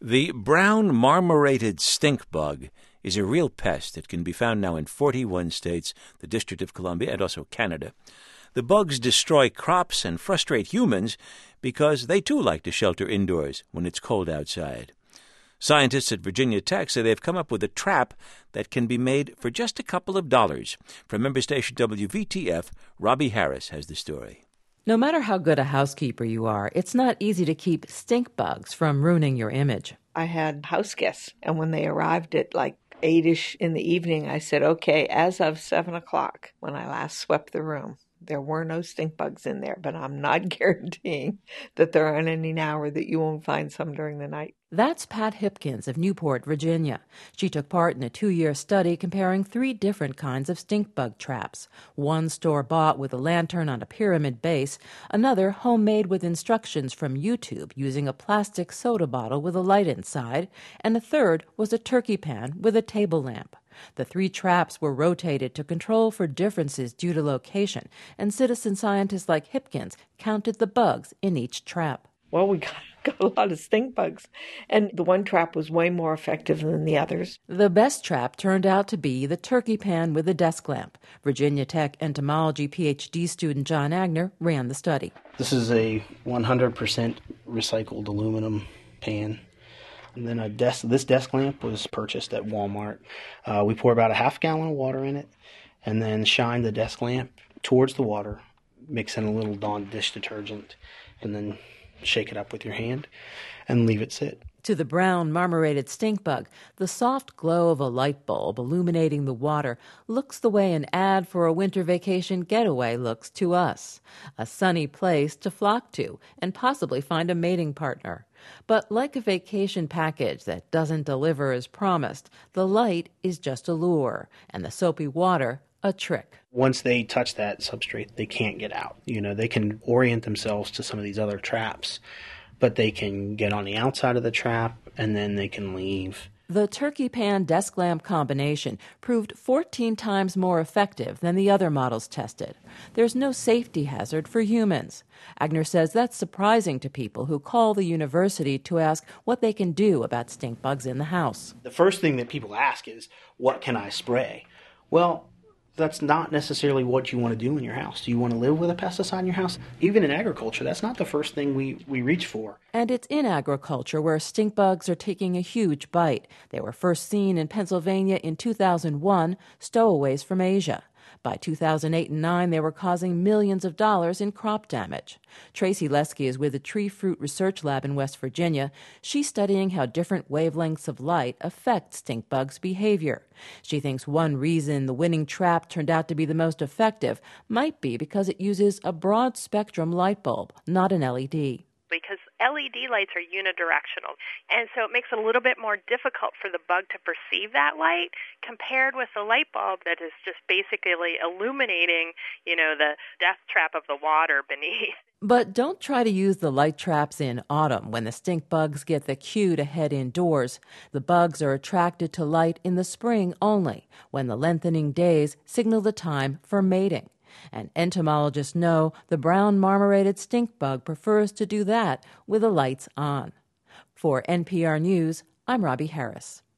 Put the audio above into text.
The brown marmorated stink bug is a real pest that can be found now in 41 states, the District of Columbia, and also Canada. The bugs destroy crops and frustrate humans because they too like to shelter indoors when it's cold outside. Scientists at Virginia Tech say they've come up with a trap that can be made for just a couple of dollars. From member station WVTF, Robbie Harris has the story. No matter how good a housekeeper you are, it's not easy to keep stink bugs from ruining your image. I had house guests, and when they arrived at like 8-ish in the evening, I said, okay, as of 7 o'clock, when I last swept the room, there were no stink bugs in there, but I'm not guaranteeing that there aren't any now or that you won't find some during the night. That's Pat Hipkins of Newport, Virginia. She took part in a 2-year study comparing 3 different kinds of stink bug traps. One store-bought with a lantern on a pyramid base, another homemade with instructions from YouTube using a plastic soda bottle with a light inside, and a third was a turkey pan with a table lamp. The 3 traps were rotated to control for differences due to location, and citizen scientists like Hipkins counted the bugs in each trap. Well, we got a lot of stink bugs, and the one trap was way more effective than the others. The best trap turned out to be the turkey pan with a desk lamp. Virginia Tech entomology PhD student John Agner ran the study. This is a 100% recycled aluminum pan. And then this desk lamp was purchased at Walmart. We pour about a half gallon of water in it and then shine the desk lamp towards the water, mix in a little Dawn dish detergent, and then shake it up with your hand and leave it sit. To the brown marmorated stink bug, the soft glow of a light bulb illuminating the water looks the way an ad for a winter vacation getaway looks to us. A sunny place to flock to and possibly find a mating partner. But like a vacation package that doesn't deliver as promised, the light is just a lure and the soapy water a trick. Once they touch that substrate, they can't get out. They can orient themselves to some of these other traps, but they can get on the outside of the trap and then they can leave. The turkey pan desk lamp combination proved 14 times more effective than the other models tested. There's no safety hazard for humans. Agner says that's surprising to people who call the university to ask what they can do about stink bugs in the house. The first thing that people ask is, what can I spray? Well, that's not necessarily what you want to do in your house. Do you want to live with a pesticide in your house? Even in agriculture, that's not the first thing we reach for. And it's in agriculture where stink bugs are taking a huge bite. They were first seen in Pennsylvania in 2001, stowaways from Asia. By 2008 and 2009, they were causing millions of dollars in crop damage. Tracy Lesky is with the Tree Fruit Research Lab in West Virginia. She's studying how different wavelengths of light affect stink bugs' behavior. She thinks one reason the winning trap turned out to be the most effective might be because it uses a broad-spectrum light bulb, not an LED. Because LED lights are unidirectional, and so it makes it a little bit more difficult for the bug to perceive that light compared with the light bulb that is just basically illuminating, the death trap of the water beneath. But don't try to use the light traps in autumn when the stink bugs get the cue to head indoors. The bugs are attracted to light in the spring only, when the lengthening days signal the time for mating. And entomologists know the brown marmorated stink bug prefers to do that with the lights on. For NPR News, I'm Robbie Harris.